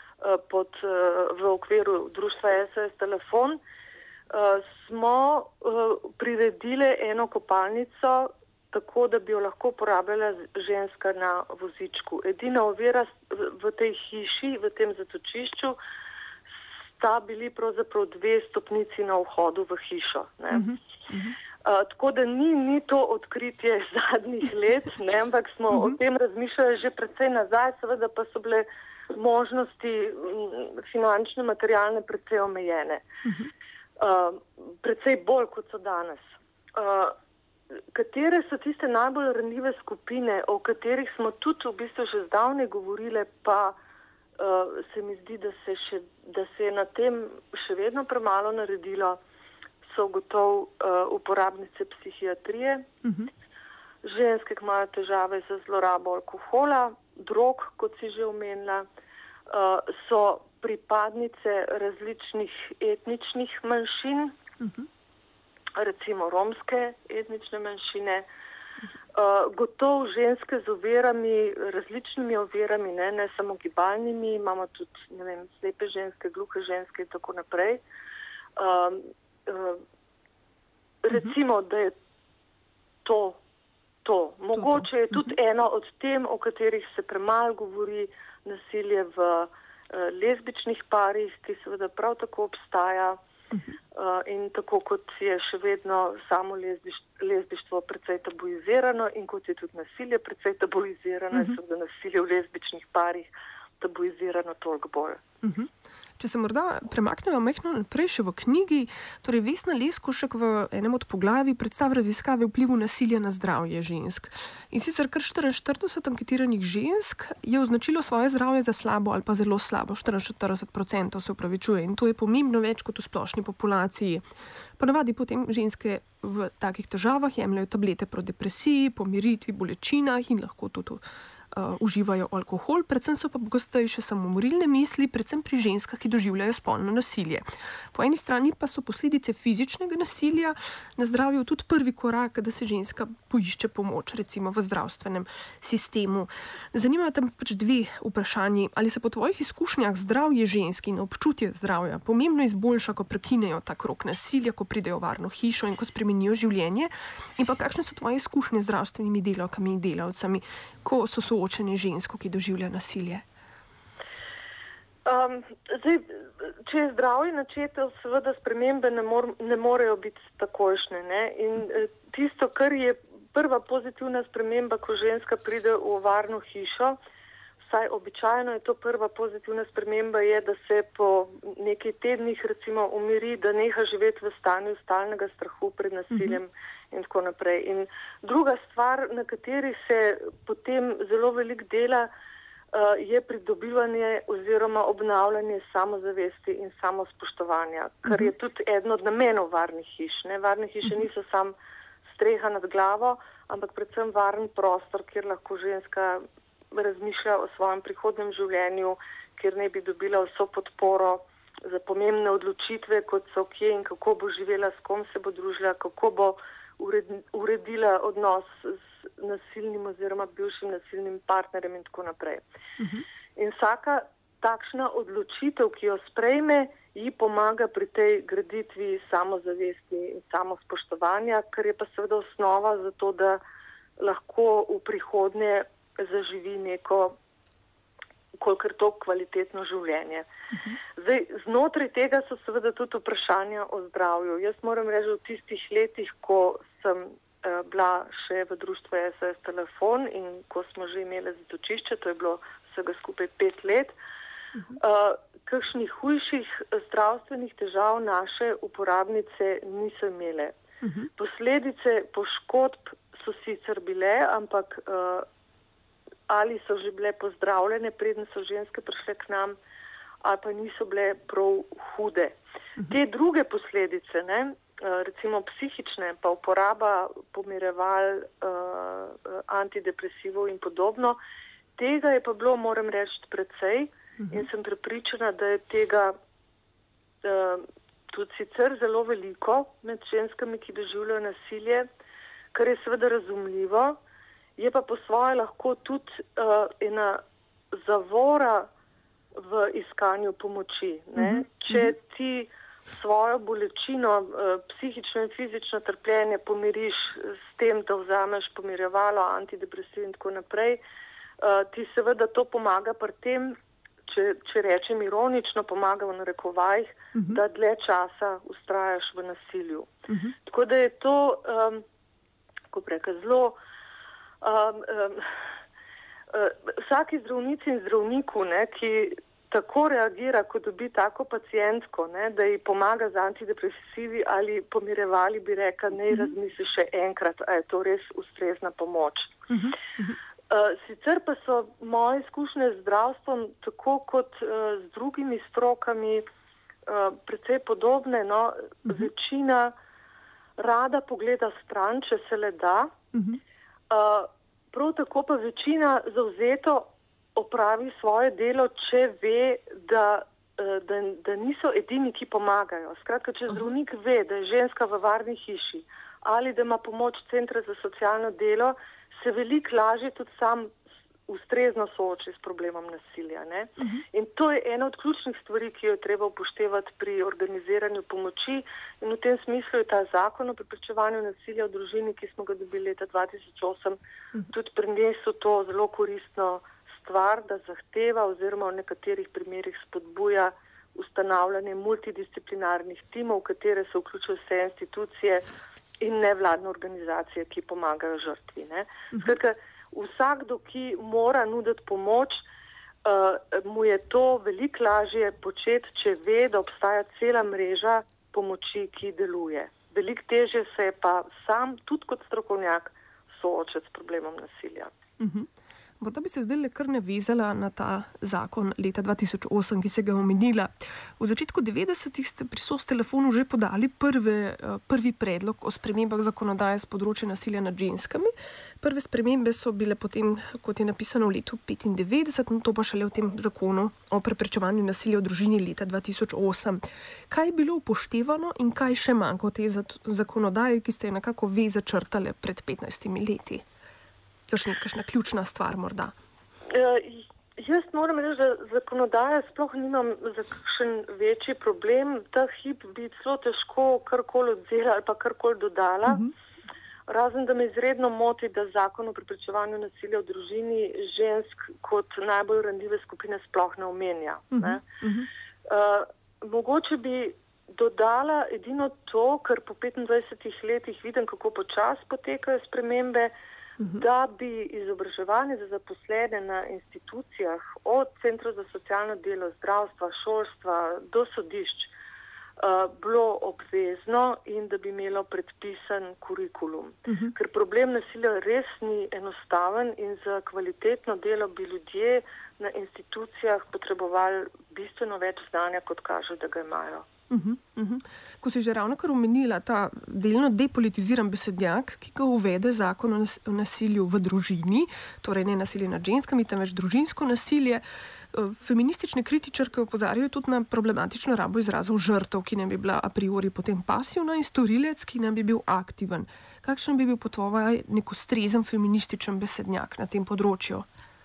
v okviru društva SOS Telefon, smo priredili eno kopalnico, tako da bi jo lahko uporabljala ženska na vozičku. Edina ovira v tej hiši, v tem zatočišču, sta bili pravzaprav 2 stopnici na vhodu v hišo. Ne? Tako da ni to odkritje zadnjih let, ne? Ampak smo o tem razmišljali že precej nazaj, seveda pa so bile možnosti finančne, materialne precej omejene. Precej bolj kot so danes. Katere so tiste najbolj ranljive skupine, o katerih smo tudi v bistvu že zdavnaj govorile, pa se mi zdi, da se je na tem še vedno premalo naredilo, so gotovo uporabnice psihiatrije, ženske, ki imajo težave z zlorabo alkohola, drog, kot si že omenila, so pripadnice različnih etničnih manjšin, recimo romske etnične manjšine, gotovo ženske z ovirami, različnimi ovirami, ne samo gibalnimi, imamo tudi, ne vem, slepe ženske, gluhe ženske in tako naprej. Recimo, da je to. Mogoče je tudi eno od tem, o katerih se premalo govori, nasilje v lezbičnih parih, ki seveda prav tako obstaja. in tako kot je še vedno samo lezbištvo precej tabuizirano in kot je tudi nasilje precej tabuizirano, in seveda nasilje v lezbičnih parih tabuizirano toliko bolj. Če se morda premaknemo majhno naprej še v knjigi, torej Vesna Leskovšek v enem od poglavij predstavlja raziskave vplivu nasilja na zdravje žensk. In sicer kar 44 anketiranih žensk je označilo svoje zdravje za slabo ali pa zelo slabo, 44% se upravičuje, in to je pomembno več kot v splošni populaciji. Ponavadi potem ženske v takih težavah jemljajo tablete proti depresiji, pomiritvi, bolečinah in lahko tudi uživajo alkohol, predvsem so pa pogostejše samomorilne misli, predvsem pri ženskah, ki doživljajo spolno nasilje. Po eni strani pa so posledice fizičnega nasilja na zdravju tudi prvi korak, da se ženska poišče pomoč, recimo v zdravstvenem sistemu. Zanimajo tam pač dve vprašanji. Ali se po tvojih izkušnjah zdravje žensk in občutje zdravja pomembno izboljša, ko prekinejo ta krog nasilja, ko pridejo v varno hišo in ko spremenijo življenje? In pa kakšne so tvoje izkušnje z zdravstvenimi delavkami in delavcami, ko so soočene žensko, ki doživlja nasilje? Če je zdravje načeto, seveda spremembe ne morejo biti takojšnje. Ne? In tisto, kar je prva pozitivna sprememba, ko ženska pride v varno hišo, vsaj običajno je to prva pozitivna sprememba, je, da se po nekaj tednih recimo umiri, da neha živeti v stanju stalnega strahu pred nasiljem in tako naprej. In druga stvar, na kateri se potem zelo veliko dela, je pridobivanje oziroma obnavljanje samozavesti in samospoštovanja, kar je tudi eden od namenov varnih hiš. Ne? Varne hiše niso samo streha nad glavo, ampak predvsem varen prostor, kjer lahko ženska razmišlja o svojem prihodnem življenju, kjer ne bi dobila vso podporo za pomembne odločitve, kot so kje in kako bo živela, s kom se bo družila, kako bo uredila odnos z nasilnim oziroma bivšim nasilnim partnerjem in tako naprej. In vsaka takšna odločitev, ki jo sprejme, ji pomaga pri tej graditvi samozavesti in samospoštovanja, kar je pa seveda osnova za to, da lahko v prihodnje zaživi neko kolikor to kvalitetno življenje. Zdaj, znotraj tega so seveda tudi vprašanja o zdravju. Jaz moram reči, v tistih letih, ko sem bila še v društvu SOS Telefon in ko smo že imeli zatočišče, to je bilo vsega skupaj 5 let, kakšnih hujših zdravstvenih težav naše uporabnice niso imele. Posledice poškodb so sicer bile, ampak ali so že bile pozdravljene, preden so ženske prišle k nam, ali pa niso bile prav hude. Te druge posledice, ne, recimo psihične, pa uporaba pomireval, antidepresivov in podobno, tega je pa bilo, moram reči, precej in sem prepričana, da je tega tudi sicer zelo veliko med ženskami, ki doživljajo nasilje, kar je seveda razumljivo. Je pa po svoje lahko tudi ena zavora v iskanju pomoči. Ne? Če ti svojo bolečino, psihično in fizično trpljenje pomiriš s tem, da vzameš pomirjevalo, antidepresiv in tako naprej, ti seveda to pomaga pri tem, če rečem ironično, pomaga v narekovajih, da dlje časa vztrajaš v nasilju. Tako da je to, kako preka, zelo vsaki zdravnici in zdravniku, ne, ki tako reagira, ko dobi tako pacientko, ne, da ji pomaga z antidepresivi ali pomirevali, bi rekla, ne razmisli še enkrat, a je to res ustrezna pomoč. Sicer pa so moje izkušnje z zdravstvom, tako kot z drugimi strokami, precej podobne. No, večina rada pogleda stran, če se le da. Prav tako pa večina zavzeto opravi svoje delo, če ve, da niso edini, ki pomagajo. Skratka, če zdravnik ve, da je ženska v varni hiši ali da ima pomoč centra za socialno delo, se veliko lažje tudi sam ustrezno sooči s problemom nasilja. Ne? In to je ena od ključnih stvari, ki jo je treba upoštevati pri organiziranju pomoči. In v tem smislu je ta zakon o preprečevanju nasilja v družini, ki smo ga dobili leta 2008, tudi prinesel to zelo koristno stvar, da zahteva oziroma v nekaterih primerih spodbuja ustanavljanje multidisciplinarnih timov, v katere se vključijo vse institucije in nevladne organizacije, ki pomagajo žrtvi. Skratka, vsakdo, ki mora nuditi pomoč, mu je to veliko lažje početi, če ve, da obstaja cela mreža pomoči, ki deluje. Veliko težje se je pa sam, tudi kot strokovnjak, soočati s problemom nasilja. Morda bi se zdaj kar navezala na ta zakon leta 2008, ki se ga omenila. V začetku 90-ih ste pri SOS telefonu že podali prvi predlog o spremembah zakonodaje z področja nasilja nad ženskami. Prve spremembe so bile potem, kot je napisano, v letu 1995, no to pa šele v tem zakonu o preprečevanju nasilja v družini leta 2008. Kaj je bilo upoštevano in kaj še manjka od te zakonodaje, ki ste jo nekako vi začrtale pred 15 leti? Kakšna ključna stvar morda? Jaz moram reči, da zakonodaja sploh nimam za kakšen večji problem. Ta hip bi celo težko karkoli odzela ali pa karkoli dodala. Razen, da me izredno moti, da zakon o preprečevanju nasilja v družini žensk kot najbolj ranljive skupine sploh ne omenja. Mogoče bi dodala edino to, ker po 25 letih vidim, kako počasi potekajo spremembe, da bi izobraževanje za zaposlene na institucijah, od centrov za socialno delo, zdravstva, šolstva do sodišč, bilo obvezno in da bi imelo predpisan kurikulum. Ker problem nasilja res ni enostaven in za kvalitetno delo bi ljudje na institucijah potrebovali bistveno več znanja, kot kaže, da ga imajo. Ko si že ravnokar omenila ta delno depolitiziran besednjak, ki ga uvede zakon o nasilju v družini, torej ne nasilje nad ženskami, temveč družinsko nasilje, feministične kritičarke opozarjajo tudi na problematično rabo izrazov žrtev, ki ne bi bila a priori potem pasivna, in storilec, ki ne bi bil aktiven. Kakšen bi bil po tvojem nek ustrezen feminističen besednjak na tem področju?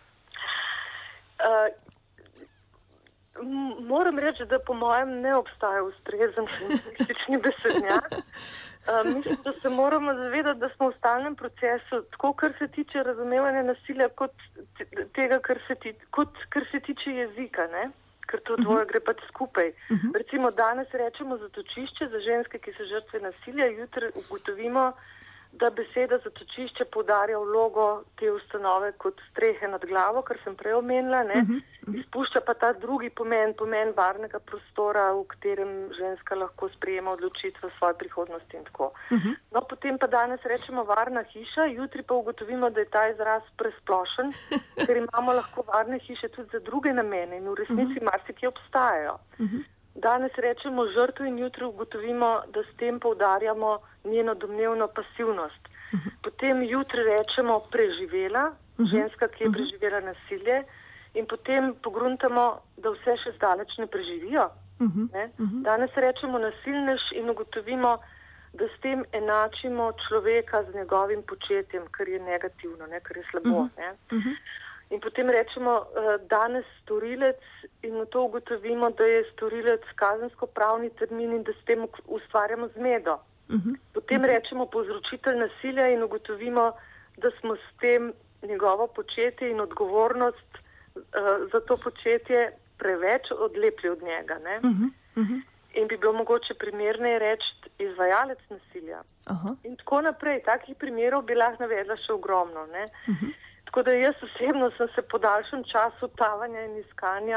Moram reči, da po mojem ne obstaja ustrezen feministični besednjak. Mislim, da se moramo zavedati, da smo v stalnem procesu, tako kar se tiče razumevanja nasilja, kot tega, kar se tiče jezika, ne? Ker to dvoje gre pač skupaj. Recimo danes rečemo zatočišče za ženske, ki so žrtve nasilja, jutri ugotovimo, da beseda zatočišče poudarja vlogo te ustanove kot strehe nad glavo, kar sem prej omenila, izpušča pa ta drugi pomen varnega prostora, v katerem ženska lahko sprejema odločitve o svoji prihodnosti in tako. No, potem pa danes rečemo varna hiša, jutri pa ugotovimo, da je ta izraz presplošen, ker imamo lahko varne hiše tudi za druge namene in v resnici marsikje obstajajo. Danes rečemo žrtvo in jutri ugotovimo, da s tem poudarjamo njeno domnevno pasivnost. Potem jutri rečemo preživela, ženska, ki je preživela nasilje, in potem pogruntamo, da vse še zdaleč ne preživijo. Danes rečemo nasilnež in ugotovimo, da s tem enačimo človeka z njegovim početjem, kar je negativno, kar je slabo. In potem rečemo danes storilec in na to ugotovimo, da je storilec kazensko-pravni termin in da s tem ustvarjamo zmedo. Potem rečemo povzročitelj nasilja in ugotovimo, da smo s tem njegovo početje in odgovornost za to početje preveč odlepili od njega. In bi bilo mogoče primerneje reči izvajalec nasilja. In tako naprej. Takih primerov bi lahko navedla še ogromno. Tako da jaz osebno sem se po daljšem času tavanja in iskanja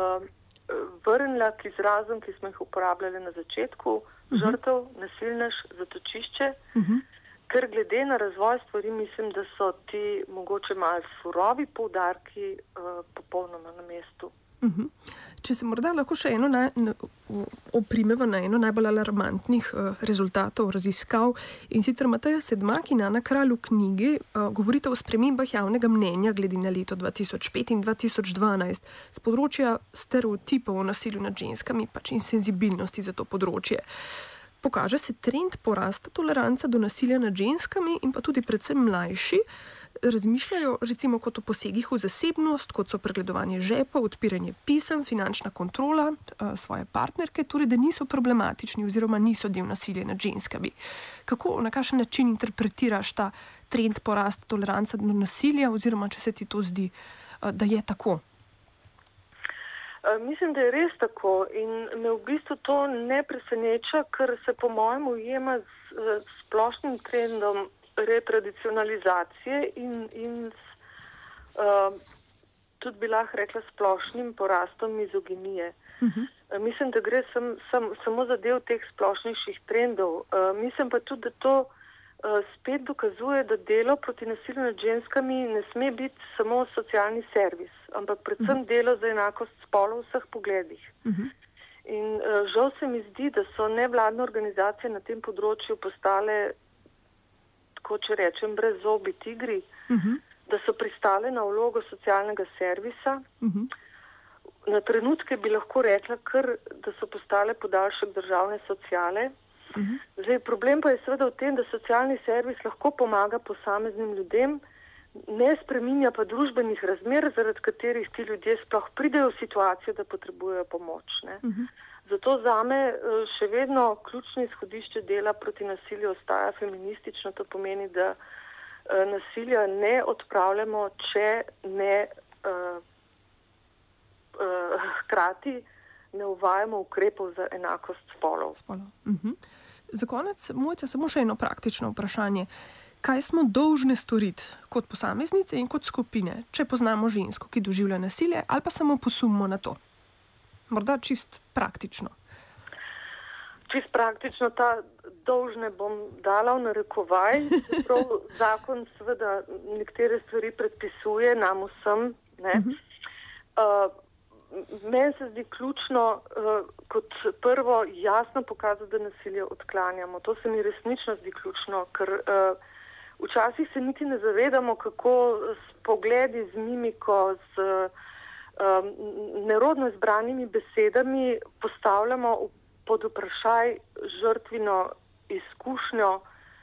vrnila k izrazom, ki smo jih uporabljali na začetku, žrtev, nasilnež, zatočišče, ker glede na razvoj stvari mislim, da so ti mogoče malo surovi poudarki popolnoma na mestu. Če se morda lahko še oprimeva na eno najbolj alarmantnih rezultatov raziskav, in sicer Mateja Sedmak in Ana Kralj v knjigi govorite o spremembah javnega mnenja glede na leto 2005 in 2012 z področja stereotipov o nasilju nad ženskami pač in senzibilnosti za to področje. Pokaže se trend porasta tolerance do nasilja nad ženskami in pa tudi predvsem mlajši razmišljajo recimo kot o posegih v zasebnost, kot so pregledovanje žepa, odpiranje pisem, finančna kontrola svoje partnerke, torej da niso problematični oziroma niso del nasilja nad ženskami. Kako, na kakšen način interpretiraš ta trend porasta tolerance do nasilja oziroma če se ti to zdi, da je tako? Mislim, da je res tako in me v bistvu to ne preseneča, ker se po mojem ujema s splošnim trendom retradicionalizacije in tudi bi lahko rekla splošnim porastom mizoginije. Mislim, da gre samo za del teh splošnejših trendov. Mislim pa tudi, da to spet dokazuje, da delo proti nasilju nad ženskami ne sme biti samo socialni servis, ampak predvsem delo za enakost spolov v vseh pogledih. In žal se mi zdi, da so nevladne organizacije na tem področju postale, tako če rečem, brezzobi tigri, da so pristale na vlogo socialnega servisa. Na trenutke bi lahko rekla kar, da so postale podaljšek državne sociale. Zdaj, problem pa je seveda v tem, da socialni servis lahko pomaga posameznim ljudem, ne spreminja pa družbenih razmer, zaradi katerih ti ljudje sploh pridejo v situacijo, da potrebujejo pomoč. Ne? Zato zame še vedno ključno izhodišče dela proti nasilju ostaja feministično. To pomeni, da nasilja ne odpravljamo, če ne hkrati ne uvajamo ukrepov za enakost spolov. Za konec, Mojca, samo še eno praktično vprašanje. Kaj smo dolžne storiti kot posameznice in kot skupine, če poznamo žensko, ki doživlja nasilje, ali pa samo posumimo na to? Morda čist praktično. Čist praktično ta dolžne bom dala v narekovaj. Zakon seveda nekatere stvari predpisuje nam vsem. Meni se zdi ključno kot prvo jasno pokazati, da nasilje odklanjamo. To se mi resnično zdi ključno, ker včasih se niti ne zavedamo, kako s pogledi, z mimiko, z nerodno izbranimi besedami postavljamo pod vprašaj žrtvino izkušnjo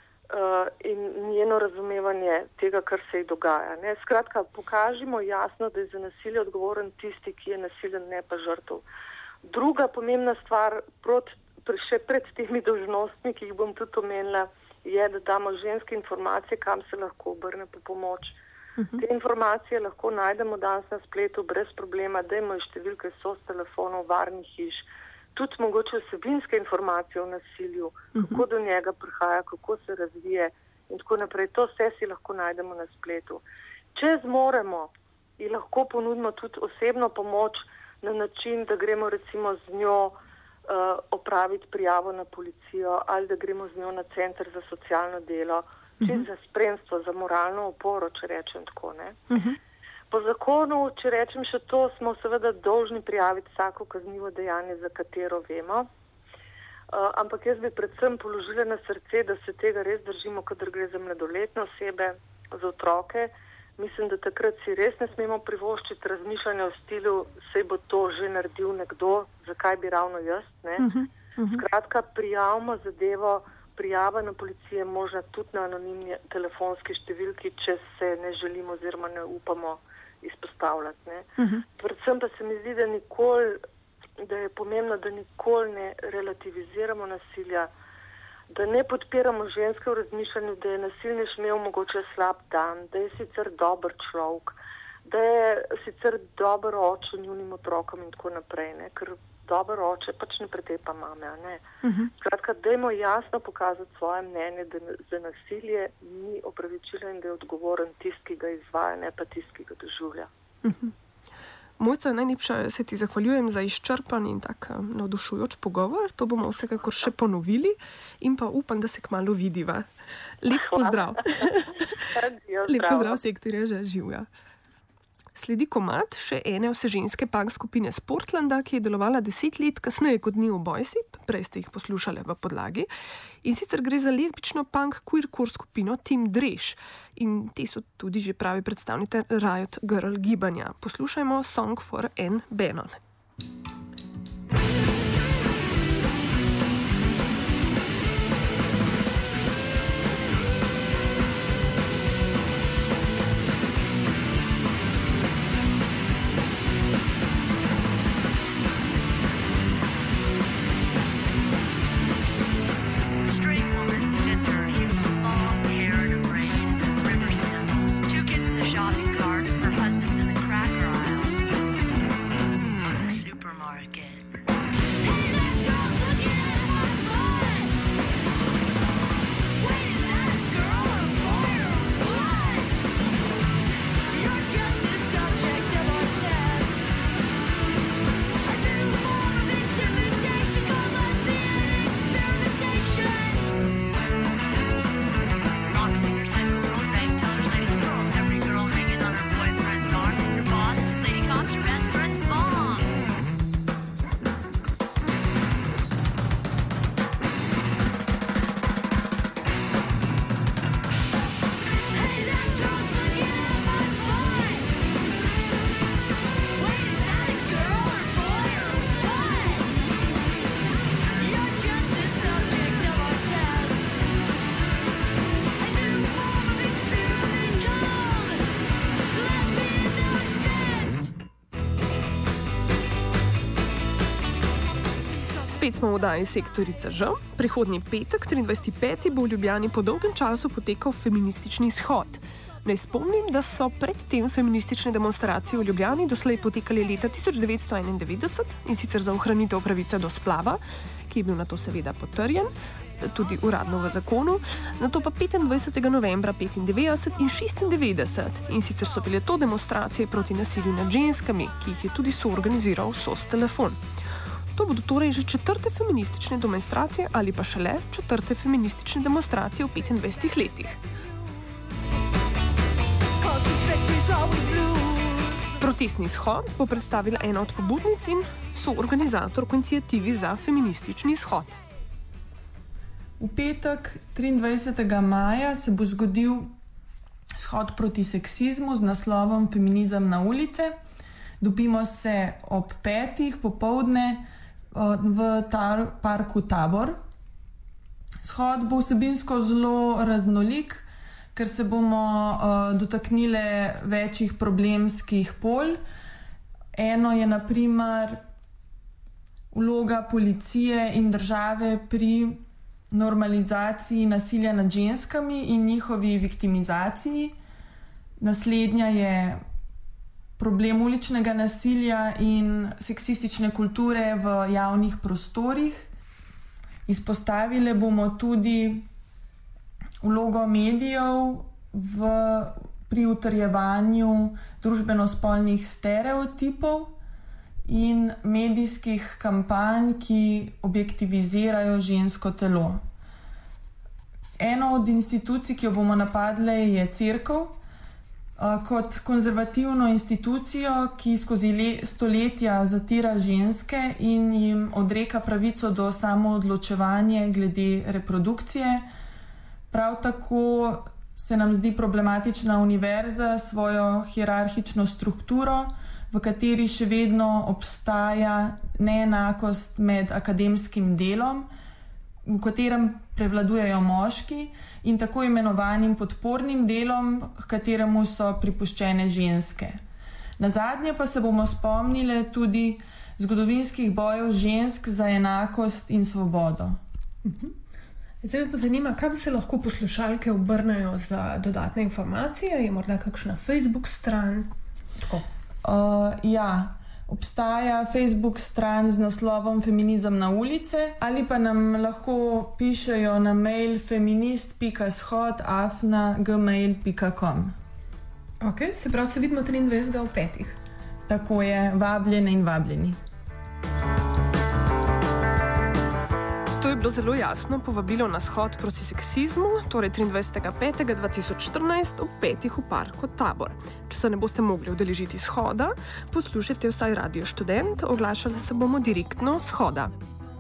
in njeno razumevanje tega, kar se ji dogaja. Ne? Skratka, pokažimo jasno, da je za nasilje odgovoren tisti, ki je nasilen, ne pa žrtev. Druga pomembna stvar, še pred temi dolžnostmi, ki jih bom tudi omenila, je, da damo ženske informacije, kam se lahko obrne po pomoč. Te informacije lahko najdemo danes na spletu brez problema, dajmo številke SOS telefonov, varnih hiš, tudi mogoče vsebinske informacije o nasilju, kako do njega prihaja, kako se razvije in tako naprej. To vse si lahko najdemo na spletu. Če zmoremo in lahko ponudimo tudi osebno pomoč na način, da gremo recimo z njo opraviti prijavo na policijo ali da gremo z njo na center za socialno delo, za spremstvo, za moralno oporo, če rečem tako, ne. Po zakonu, če rečem še to, smo seveda dolžni prijaviti vsako kaznivo dejanje, za katero vemo. Ampak jaz bi predvsem položila na srce, da se tega res držimo, kadar gre za mladoletne osebe, za otroke. Mislim, da takrat si res ne smemo privoščiti razmišljanja v stilu, saj bo to že naredil nekdo, zakaj bi ravno jaz, ne. Skratka, prijavimo zadevo. Prijava na policiji je možna tudi na anonimni telefonski številki, če se ne želimo oziroma ne upamo izpostavljati. Ne. Predvsem pa se mi zdi, da je pomembno, da nikoli ne relativiziramo nasilja, da ne podpiramo ženske v razmišljanju, da je nasilnež imel mogoče slab dan, da je sicer dober človek, da je sicer dober oče njunim otrokom in tako naprej, ne, ker dober oče pač ne pretepa mame, ne. Skratka, dajmo jasno pokazati svoje mnenje, da za nasilje ni opravičila in da je odgovoren tisti, ki ga izvaja, ne pa tisti, ki ga doživlja. Mojca, najlepša se ti zahvaljujem za izčrpan in tak navdušujoč pogovor. To bomo vsekakor še ponovili in pa upam, da se kmalu vidiva. Lep pozdrav. Lep pozdrav sektorja Živja. Sledi komad še ene vseženske punk skupine z Portlanda, ki je delovala 10 let kasneje kot New Boysi, prej ste jih poslušali v podlagi. In sicer gre za lezbično punk queercore skupino Team Dreš. In ti so tudi že pravi predstavniki Riot Girl gibanja. Poslušajmo Song for Anne Bannon. Super Spet smo v oddaji Sektorica Ž. Prihodnji petek, 23.5., bo v Ljubljani po dolgem času potekal feministični shod. Naj spomnim, da so predtem feministične demonstracije v Ljubljani doslej potekali leta 1991 in sicer za ohranitev pravice do splava, ki je bil na to seveda potrjen, tudi uradno v zakonu, nato pa 25. novembra 95 in 96 in sicer so bile to demonstracije proti nasilju nad ženskami, ki jih je tudi soorganiziral SOS Telefon. To bodo torej že 4. feministične demonstracije ali pa šele 4. feministične demonstracije v 25 letih. Protestni shod bo predstavila ena od pobudnic in soorganizatork iniciativi za feministični shod. V petek 23. maja se bo zgodil shod proti seksizmu z naslovom Feminizem na ulice. Dobimo se ob 5. popoldne v parku Tabor. Shod bo vsebinsko zelo raznolik, ker se bomo dotaknili večjih problemskih polj. Eno je na primer vloga policije in države pri normalizaciji nasilja nad ženskami in njihovi viktimizaciji. Naslednja je problem uličnega nasilja in seksistične kulture v javnih prostorih. Izpostavili bomo tudi vlogo medijev pri utrjevanju družbeno-spolnih stereotipov in medijskih kampanj, ki objektivizirajo žensko telo. Eno od institucij, ki jo bomo napadli, je cerkev. Kot konzervativno institucijo, ki skozi stoletja zatira ženske in jim odreka pravico do samoodločevanja glede reprodukcije. Prav tako se nam zdi problematična univerza s svojo hierarhično strukturo, v kateri še vedno obstaja neenakost med akademskim delom, v katerem prevladujejo moški, in tako imenovanim podpornim delom, h kateremu so pripuščene ženske. Nazadnje pa se bomo spomnili tudi zgodovinskih bojev žensk za enakost in svobodo. Zdaj me pa zanima, kam se lahko poslušalke obrnejo za dodatne informacije? Je morda kakšna Facebook stran? Tako. Obstaja Facebook stran z naslovom Feminizem na ulice, ali pa nam lahko pišejo na mail feminist.shod@gmail.com. Ok, se pravi, se vidimo 23. v 5. Tako je, vabljene in vabljeni. To je bilo zelo jasno povabilo na shod proti seksizmu, torej 23.5.2014 ob 5. v parku Tabor. Če se ne boste mogli udeležiti shoda, poslušajte vsaj Radio Študent, oglašali se bomo direktno shoda.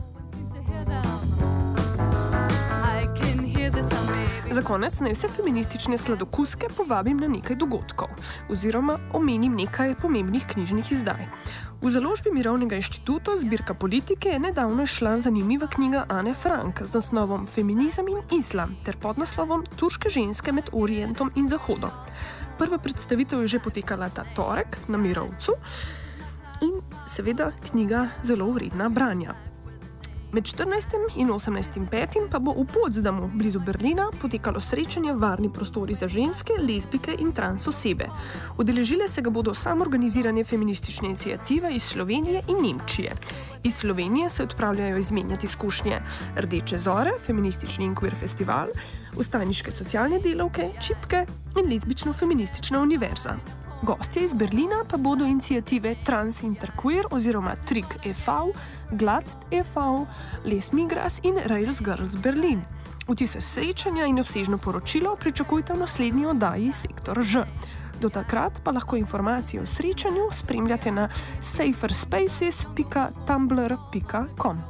Za konec naj vse feministične sladokuske povabim na nekaj dogodkov oziroma omenim nekaj pomembnih knjižnih izdaj. V založbi Mirovnega inštituta zbirka politike je nedavno izšla zanimiva knjiga Ane Frank z naslovom Feminizem in islam ter podnaslovom Turške ženske med Orientom in Zahodom. Prva predstavitev je že potekala ta torek na Mirovcu in seveda knjiga zelo vredna branja. Med 14. in 18. 5. pa bo v Potsdamu, blizu Berlina, potekalo srečanje Varni prostori za ženske, lezbike in trans osebe. Udeležile se ga bodo samoorganizirane feministične iniciative iz Slovenije in Nemčije. Iz Slovenije se odpravljajo izmenjati izkušnje Rdeče zore, feministični in queer festival, vstajniške socialne delavke, Čipke in lezbično-feministična univerza. Gostje iz Berlina pa bodo iniciative Trans Interqueer oziroma Trig e.V., Glad e.V., Les Migras in Rails Girls Berlin. Vtise srečanja in obsežno poročilo pričakujte v naslednji oddaji Sektor Ž. Do takrat pa lahko informacije o srečanju spremljate na saferspaces.tumblr.com.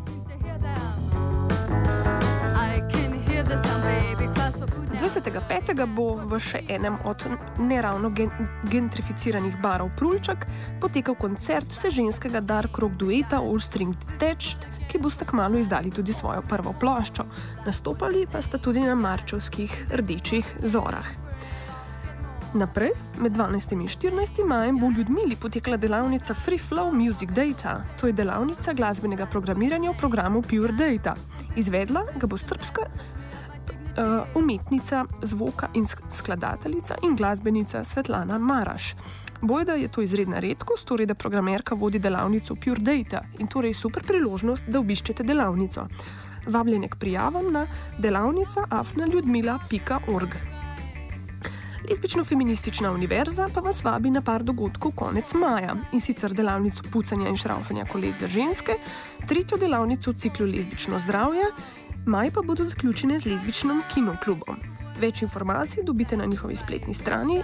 25. bo v še enem od neravno gentrificiranih barov Prulčak potekal koncert vseženskega dark rock dueta All String Detached, ki boste kmalu izdali tudi svojo prvo ploščo. Nastopali pa sta tudi na marčevskih Rdečih zorah. Naprej, med 12. in 14. majem bo v Ljudmili potekala delavnica Free Flow Music Data. To je delavnica glasbenega programiranja v programu Pure Data. Izvedla ga bo srbska umetnica, zvoka in skladateljica in glasbenica Svetlana Maraš. Bojda je to izredna redkost, torej da programerka vodi delavnico Pure Data in torej super priložnost, da obiščete delavnico. Vabljene k prijavam na delavnica@ljudmila.org. Lezbično-feministična univerza pa vas vabi na par dogodkov konec maja, in sicer delavnico pucanja in šraufanja koles za ženske, tretjo delavnico v ciklu Lezbično zdravje, maj pa bodo zaključene z lezbičnim kinoklubom. Več informacij dobite na njihovi spletni strani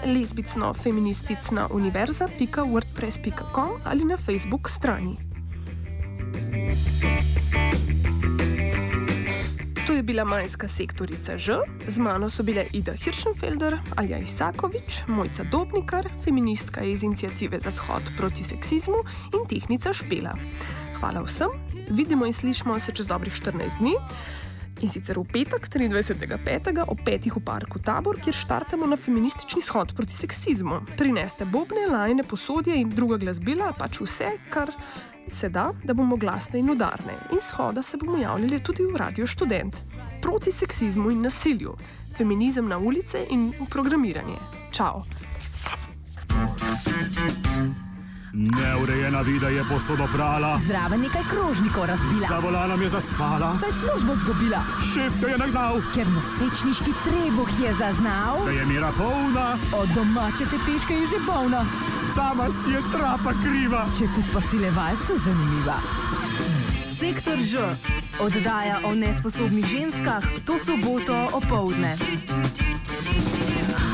lezbično-feministicnauniverza.wordpress.com ali na Facebook strani. To je bila majska sektorica Ž, z mano so bile Ida Hirschenfelder, Alja Isakovič, Mojca Dobnikar, feministka iz iniciative za shod proti seksizmu in tehnica Špela. Hvala vsem, vidimo in slišimo se čez dobrih 14 dni. In sicer v petek, 23.5. ob 5. v parku Tabor, kjer štartamo na feministični shod proti seksizmu. Prineste bobne, lajne, posodje in druga glasbila, pač vse, kar se da, da bomo glasne in udarne. In shoda se bomo javljali tudi v Radio Študent. Proti seksizmu in nasilju. Feminizem na ulice in programiranje. Čau! Neurejena vida je posodo prala. Zraven nekaj krožnikov razbila. Za volanom je zaspala. Saj službo zgubila. Šef jo je nagnal. Ker nosečniški trebuh je zaznal. Da je mera polna. Od domače tepeške je že bolna. Sama si je trapa kriva. Če tudi posilevalcu zanimiva. Sektor Ž. Oddaja o nesposobnih ženskah to soboto opoldne.